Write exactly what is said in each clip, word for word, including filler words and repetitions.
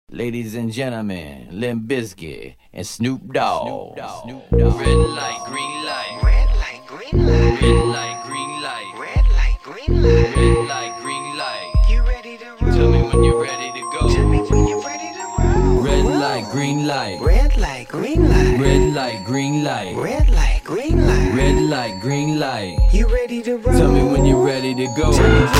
Ladies and gentlemen, Limp Bizkit and Snoop Dogg. Red light, green light. Red light, green light. Red light, green light. Red light, green light. Red light, green light. You ready to roll? Tell me when you're ready to go. Tell me when you're ready to roll. Red light, green light. Red light, green light. Red light, green light. Red light, green light. Red light, green light. You ready to roll? Tell me when you're ready to go.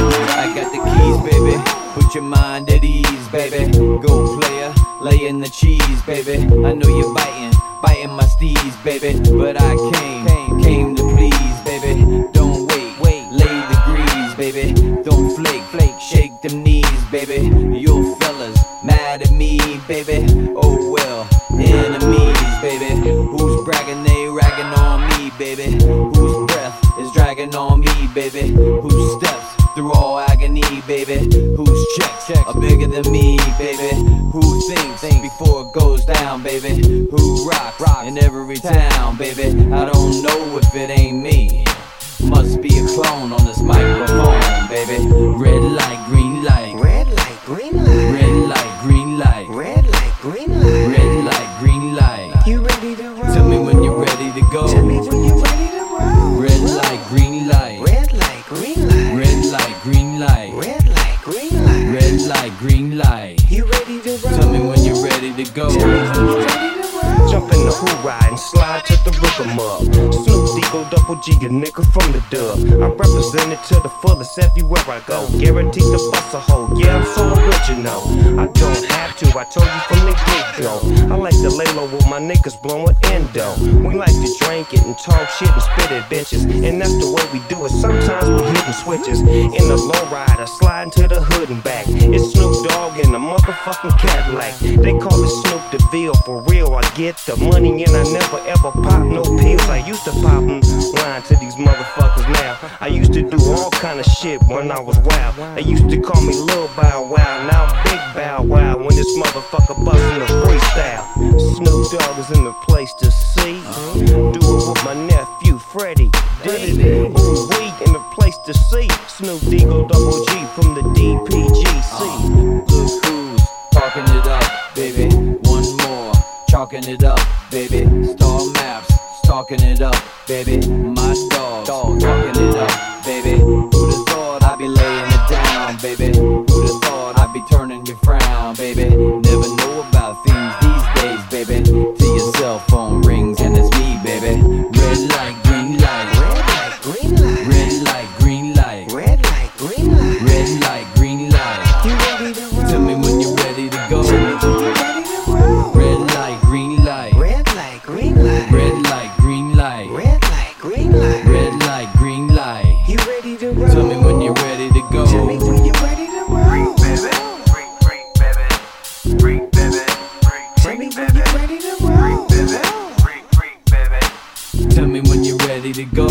I got the keys, baby. Put your mind at ease, baby. Go player, lay in the cheese, baby. I know you're biting, biting my steez, baby. But I came, came to please, baby. Don't wait, wait, lay the grease, baby. Don't flake, flake, shake them knees, baby. Your fellas mad at me, baby. Oh well, enemies, baby. Who's bragging, they ragging on me, baby. Whose breath is dragging on me, baby. Whose steps through all agony, baby. Whose checks are bigger than me, baby. Who thinks before it goes down, baby. Who rocks in every town, baby. I don't know if it ain't me. Must be a clone on this microphone, baby. Red light, green light. Red light, green light. Red light, green light. Red light, green light. Red light, green light. You ready to roll? Tell me when you're ready to go. Tell me when you're ready to roll. Red light, green light. Red light, green light. Red light, green light. Red light, green light. Red light, green light. You ready to roll? Tell me when you're ready to go. Tell me when you're ready to roll. Jump in the hoorah and slide to the rhythm up. Snoop Dogg, double G, a nigga from the dub. I represent it to the fullest everywhere I go. Guaranteed to bust a hole, yeah, I'm so original. I don't have to, I told you from the get-go. I like to lay low with my niggas blowing endo. We like to drink it and talk shit and spit at bitches. And that's the way we do it, sometimes we hitting switches. In the lowrider, sliding to the hood and back. It's Snoop Dogg in the motherfucking Cadillac. They call it Snoop DeVille, for real, I get the money and I never ever pop no pills. I used to pop them, lying to these motherfuckers now. I used to do all kind of shit when I was wild. They used to call me Lil Bow Wow, now I'm Big Bow Wow. When this motherfucker bustin' a freestyle, Snoop Dogg is in the place to see. Do it with my nephew Freddie Diddy. Ooh, we in the place to see. Snoop Dogg, double G from the D P G C. Look who's talking it up, baby. One more, chalking it up, baby. Star Maps, stalking it up, baby. My dog, dog, talking it up, baby. Who'da thought I'd be laying it down, baby? Who'da thought I'd be turning your frown, baby? Never know about things these days, baby. Till your cell phone rings and it's me, baby. Red light, green light. Red light, green light. Red light, green light. Red light, green light. Red light, green light. You ready to roll? Tell me when you're ready to go. Tell me when you're ready to roll. Red light, green light. Red light, green light. Red light, green light. Red light, green light. Red light, green light. You ready to roll? Tell me when you're ready to go. Tell me when you're ready to roll. Freak, baby. Freak, freak, baby. Freak, baby. Freak, Tell me freak, when baby. you're ready to roll. Freak, baby. Freak, freak, baby. Tell me when you're ready to go.